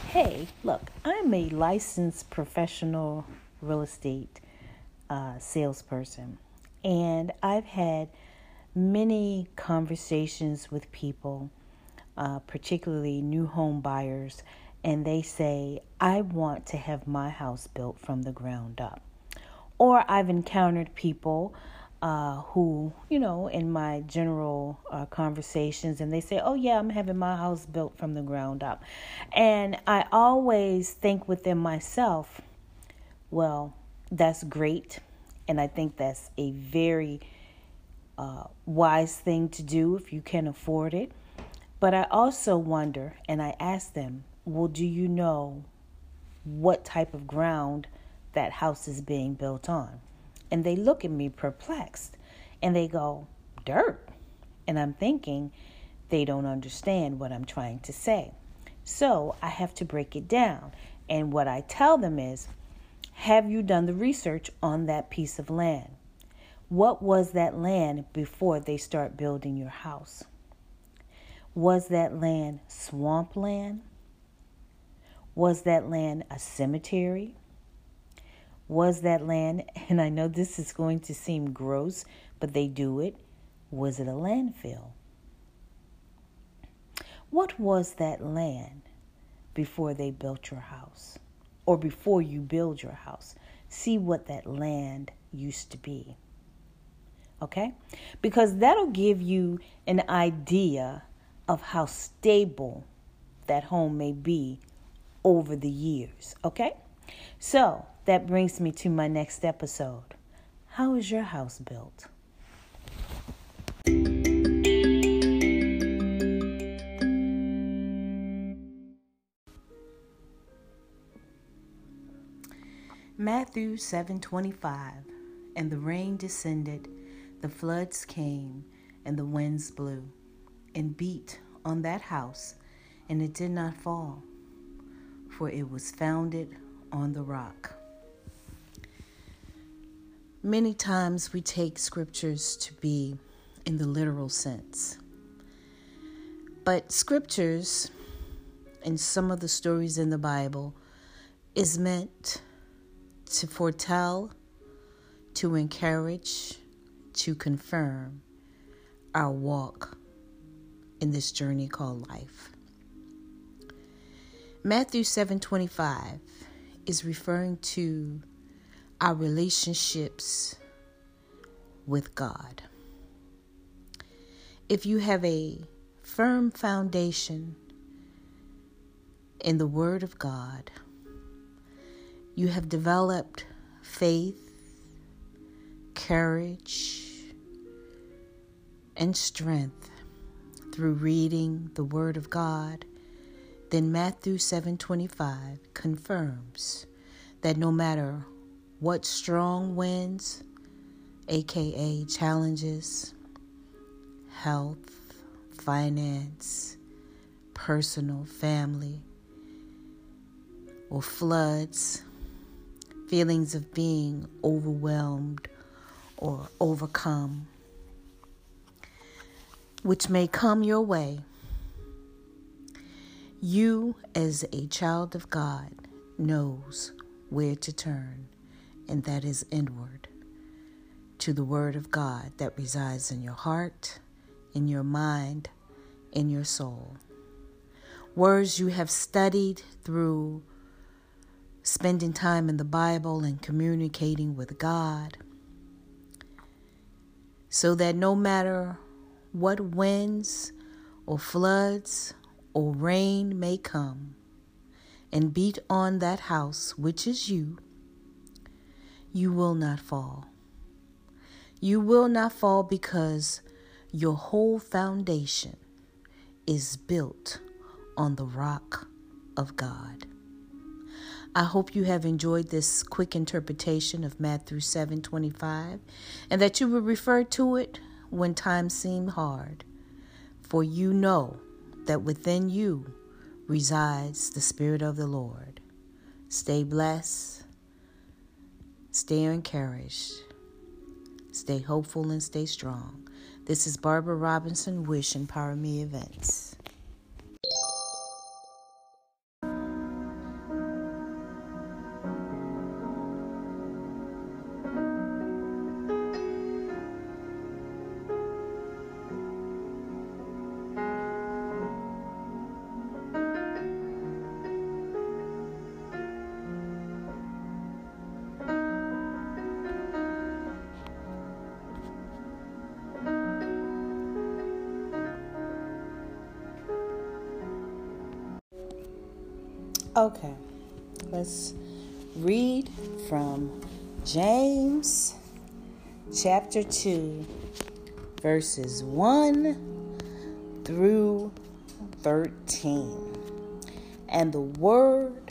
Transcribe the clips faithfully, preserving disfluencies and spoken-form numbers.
Hey, look, I'm a licensed professional real estate uh, salesperson, and I've had many conversations with people, uh, particularly new home buyers, and they say, I want to have my house built from the ground up. Or I've encountered people uh, who, you know, in my general uh, conversations, and they say, oh, yeah, I'm having my house built from the ground up. And I always think within myself, well, that's great. And I think that's a very uh, wise thing to do if you can afford it. But I also wonder, and I ask them, well, do you know what type of ground that house is being built on? And they look at me perplexed and they go, dirt. And I'm thinking they don't understand what I'm trying to say. So I have to break it down. And what I tell them is, have you done the research on that piece of land? What was that land before they start building your house? Was that land swampland? Was that land a cemetery? Was that land, and I know this is going to seem gross, but they do it, was it a landfill? What was that land before they built your house? Or before you build your house? See what that land used to be. Okay? Because that'll give you an idea of how stable that home may be over the years. Okay? So, that brings me to my next episode. How is your house built? Matthew seven twenty-five. And the rain descended, the floods came, and the winds blew, and beat on that house, and it did not fall, for it was founded on the rock. Many times we take scriptures to be in the literal sense. But scriptures and some of the stories in the Bible is meant to foretell, to encourage, to confirm our walk in this journey called life. Matthew seven twenty-five is referring to our relationships with God. If you have a firm foundation in the Word of God, you have developed faith, courage, and strength through reading the Word of God, then Matthew seven twenty-five confirms that no matter what strong winds, aka challenges, health, finance, personal, family, or floods, feelings of being overwhelmed or overcome, which may come your way, you as a child of God knows where to turn, and that is inward to the Word of God that resides in your heart, in your mind, in your soul. Words you have studied through spending time in the Bible and communicating with God, so that no matter what winds or floods or rain may come and beat on that house, which is you, you will not fall. You will not fall because your whole foundation is built on the rock of God. I hope you have enjoyed this quick interpretation of Matthew seven twenty-five, and that you will refer to it when times seem hard, for you know that within you resides the Spirit of the Lord. Stay blessed, stay encouraged, stay hopeful, and stay strong. This is Barbara Robinson, Wish Empower Me Events. Okay, let's read from James chapter two, verses one through thirteen. And the word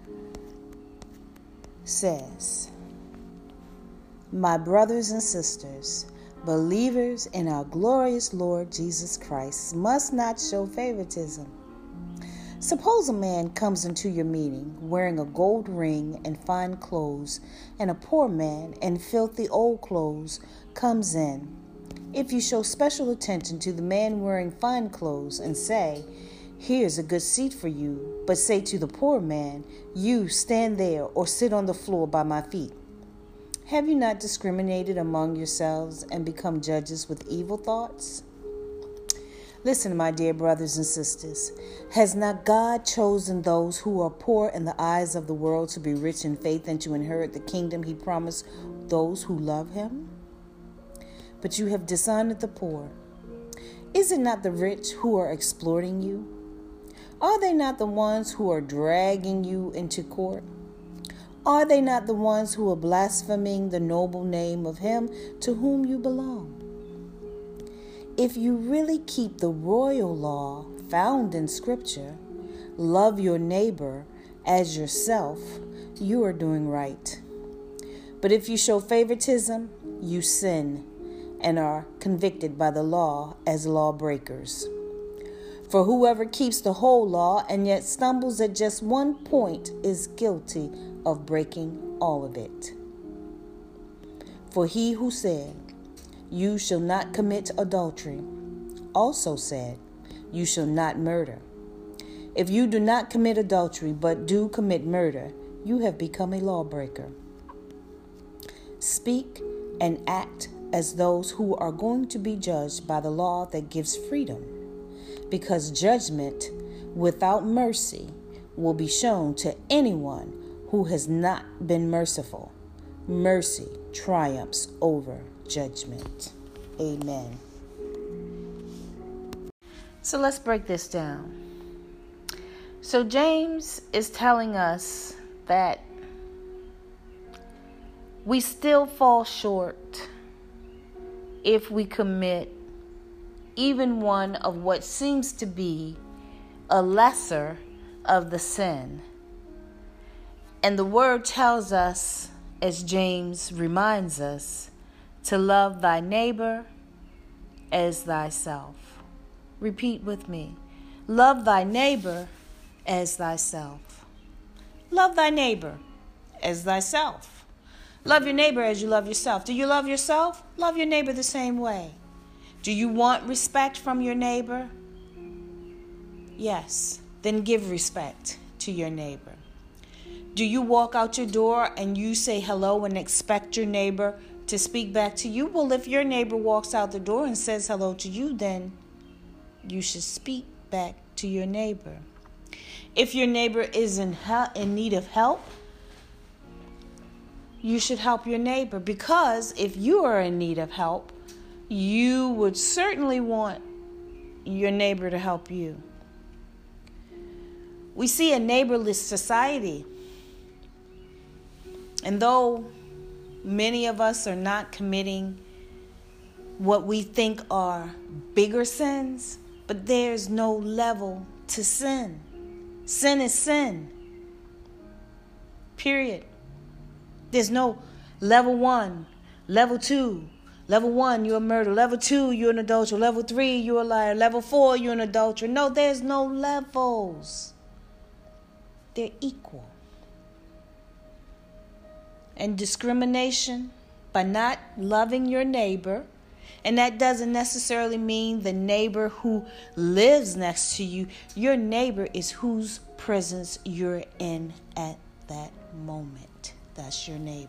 says, "My brothers and sisters, believers in our glorious Lord Jesus Christ, must not show favoritism. Suppose a man comes into your meeting wearing a gold ring and fine clothes, and a poor man in filthy old clothes comes in. If you show special attention to the man wearing fine clothes and say, 'Here's a good seat for you,' but say to the poor man, 'You stand there or sit on the floor by my feet,' have you not discriminated among yourselves and become judges with evil thoughts? Listen, my dear brothers and sisters. Has not God chosen those who are poor in the eyes of the world to be rich in faith and to inherit the kingdom he promised those who love him? But you have dishonored the poor. Is it not the rich who are exploiting you? Are they not the ones who are dragging you into court? Are they not the ones who are blaspheming the noble name of him to whom you belong? If you really keep the royal law found in Scripture, love your neighbor as yourself, you are doing right. But if you show favoritism, you sin and are convicted by the law as lawbreakers. For whoever keeps the whole law and yet stumbles at just one point is guilty of breaking all of it. For he who said, 'You shall not commit adultery,' also said, 'You shall not murder.' If you do not commit adultery but do commit murder, you have become a lawbreaker. Speak and act as those who are going to be judged by the law that gives freedom, because judgment without mercy will be shown to anyone who has not been merciful. Mercy triumphs over judgment." Amen. So let's break this down. So James is telling us that we still fall short if we commit even one of what seems to be a lesser of the sin. And the word tells us, as James reminds us, to love thy neighbor as thyself. Repeat with me. Love thy neighbor as thyself. Love thy neighbor as thyself. Love your neighbor as you love yourself. Do you love yourself? Love your neighbor the same way. Do you want respect from your neighbor? Yes. Then give respect to your neighbor. Do you walk out your door and you say hello and expect your neighbor to speak back to you? Well, if your neighbor walks out the door and says hello to you, then you should speak back to your neighbor. If your neighbor is in hel- in need of help, you should help your neighbor, because if you are in need of help, you would certainly want your neighbor to help you. We see a neighborless society, and though many of us are not committing what we think are bigger sins, but there's no level to sin. Sin is sin. Period. There's no level one, level two. Level one, you're a murderer. Level two, you're an adulterer. Level three, you're a liar. Level four, you're an adulterer. No, there's no levels. They're equal. And discrimination by not loving your neighbor, and that doesn't necessarily mean the neighbor who lives next to you. Your neighbor is whose presence you're in at that moment. That's your neighbor.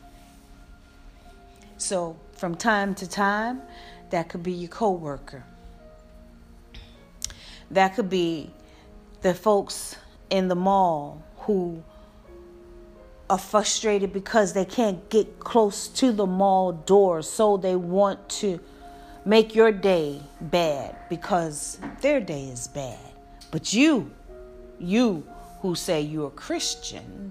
So from time to time, that could be your coworker. That could be the folks in the mall who are frustrated because they can't get close to the mall door, so they want to make your day bad because their day is bad. But you, you who say you're a Christian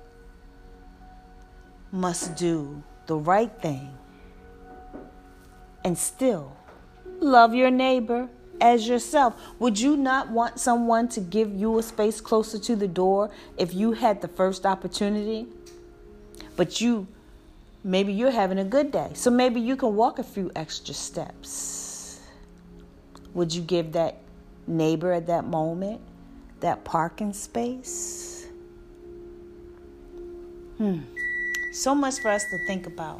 must do the right thing and still love your neighbor as yourself. Would you not want someone to give you a space closer to the door if you had the first opportunity? But you, maybe you're having a good day, so maybe you can walk a few extra steps. Would you give that neighbor at that moment that parking space? Hmm. So much for us to think about.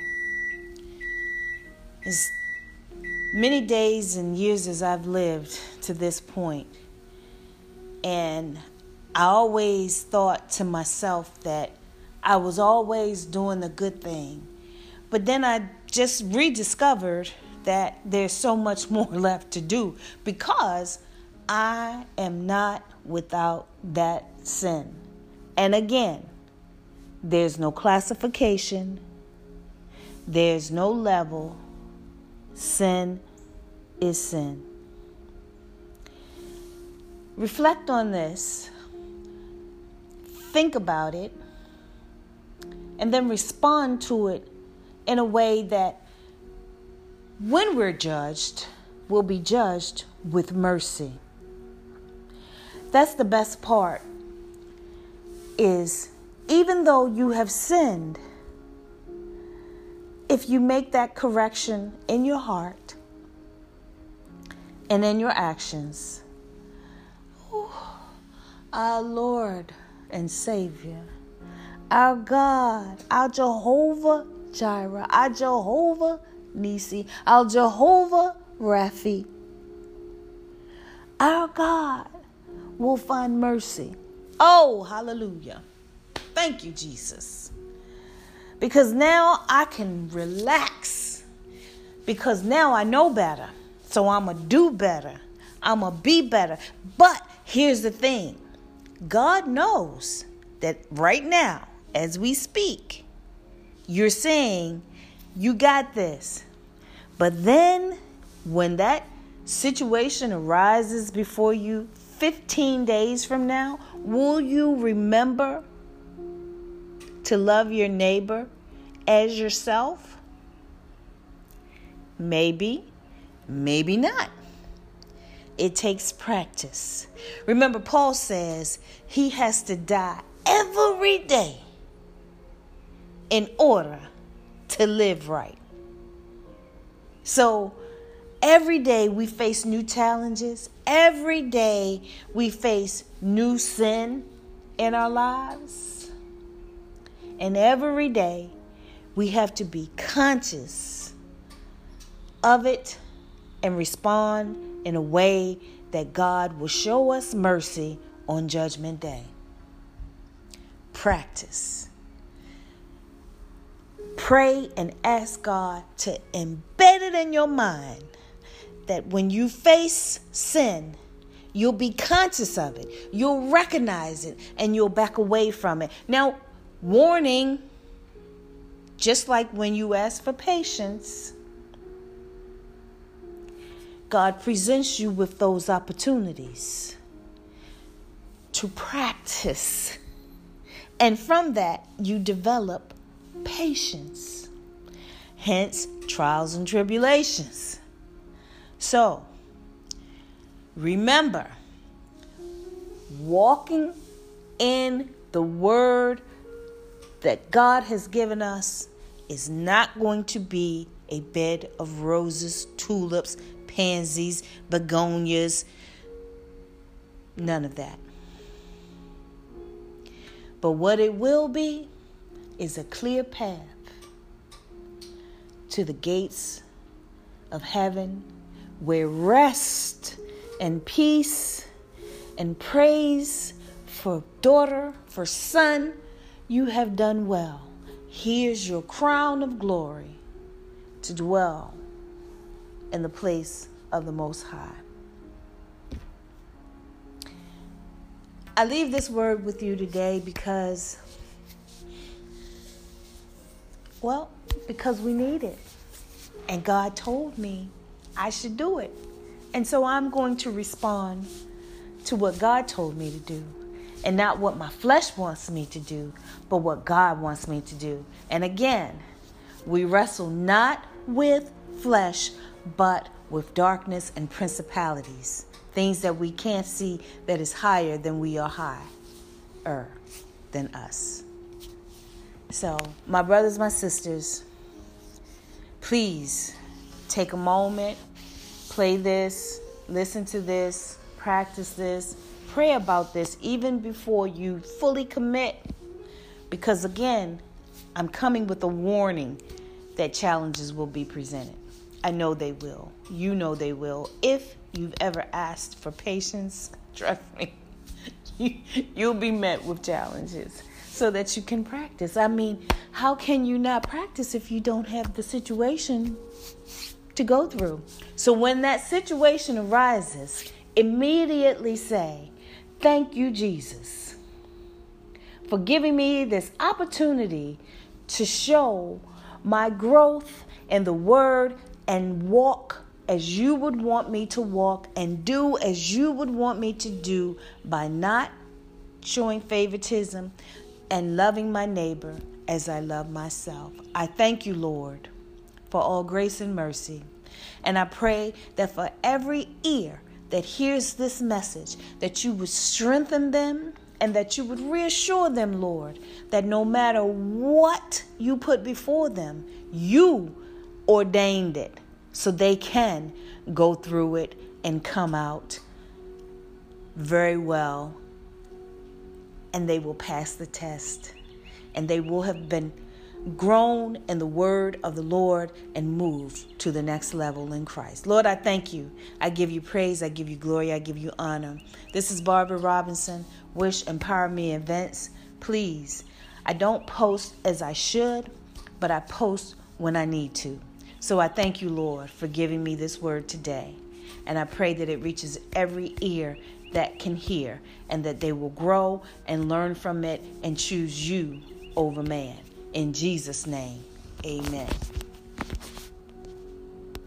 As many days and years as I've lived to this point, and I always thought to myself that I was always doing the good thing. But then I just rediscovered that there's so much more left to do, because I am not without that sin. And again, there's no classification. There's no level. Sin is sin. Reflect on this. Think about it. And then respond to it in a way that when we're judged, we'll be judged with mercy. That's the best part, is even though you have sinned, if you make that correction in your heart and in your actions, oh, our Lord and Savior, our God, our Jehovah Jireh, our Jehovah Nisi, our Jehovah Raphi, our God will find mercy. Oh, hallelujah. Thank you, Jesus. Because now I can relax. Because now I know better. So I'm going to do better. I'm going to be better. But here's the thing. God knows that right now, as we speak, you're saying, you got this. But then when that situation arises before you fifteen days from now, will you remember to love your neighbor as yourself? Maybe, maybe not. It takes practice. Remember, Paul says he has to die every day in order to live right. So every day we face new challenges. Every day we face new sin in our lives. And every day we have to be conscious of it and respond in a way that God will show us mercy on Judgment Day. Practice. Pray and ask God to embed it in your mind that when you face sin, you'll be conscious of it. You'll recognize it and you'll back away from it. Now, warning, just like when you ask for patience, God presents you with those opportunities to practice. And from that, you develop patience. Hence, trials and tribulations. So, remember, walking in the word that God has given us is not going to be a bed of roses, tulips, pansies, begonias, none of that. But what it will be is a clear path to the gates of heaven, where rest and peace and praise for daughter, for son, you have done well. Here's your crown of glory to dwell in the place of the Most High. I leave this word with you today because, well, because we need it. And God told me I should do it. And so I'm going to respond to what God told me to do. And not what my flesh wants me to do, but what God wants me to do. And again, we wrestle not with flesh, but with darkness and principalities. Things that we can't see that is higher than we are higher than us. So, my brothers, my sisters, please take a moment, play this, listen to this, practice this, pray about this even before you fully commit. Because again, I'm coming with a warning that challenges will be presented. I know they will. You know they will. If you've ever asked for patience, trust me, you, you'll be met with challenges so that you can practice. I mean, how can you not practice if you don't have the situation to go through? So when that situation arises, immediately say, thank you, Jesus, for giving me this opportunity to show my growth in the word and walk as you would want me to walk and do as you would want me to do by not showing favoritism and loving my neighbor as I love myself. I thank you, Lord, for all grace and mercy. And I pray that for every ear that hears this message, that you would strengthen them and that you would reassure them, Lord, that no matter what you put before them, you ordained it so they can go through it and come out very well. And they will pass the test. And they will have been grown in the word of the Lord and moved to the next level in Christ. Lord, I thank you. I give you praise. I give you glory. I give you honor. This is Barbara Robinson. Wish, Empower Me Events. Please, I don't post as I should, but I post when I need to. So I thank you, Lord, for giving me this word today. And I pray that it reaches every ear that can hear and that they will grow and learn from it and choose you over man. In Jesus' name, amen.